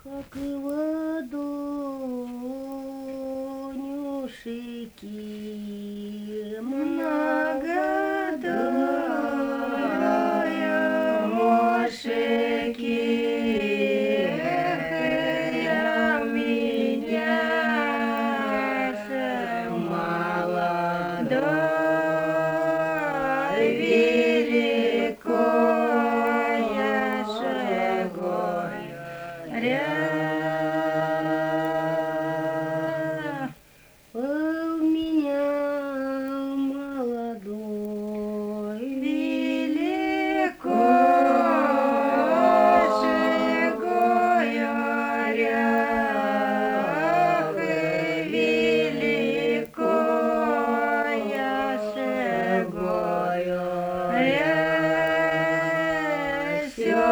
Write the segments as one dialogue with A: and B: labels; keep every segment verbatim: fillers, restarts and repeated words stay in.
A: как и ладонюшки, многодая мошики, эх, я меня же молодой, великое же горе. У меня молодой, великое же горе, великое же горе, всё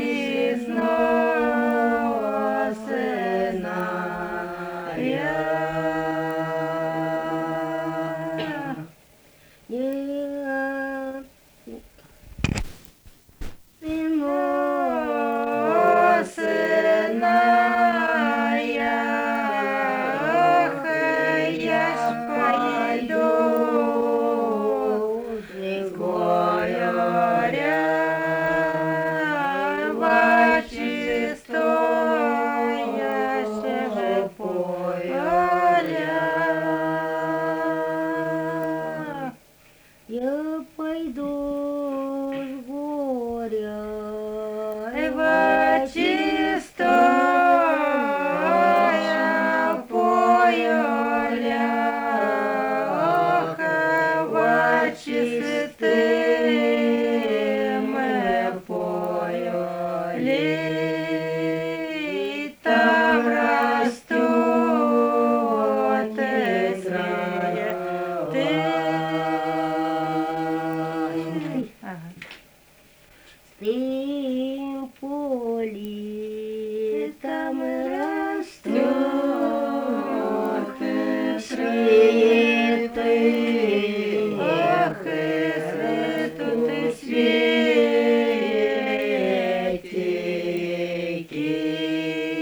A: несносная. Я пойду с горя в чистое поле, в чистым поле, там растут цветы. В тым поле там растут цветы, ах, и цветут цветики.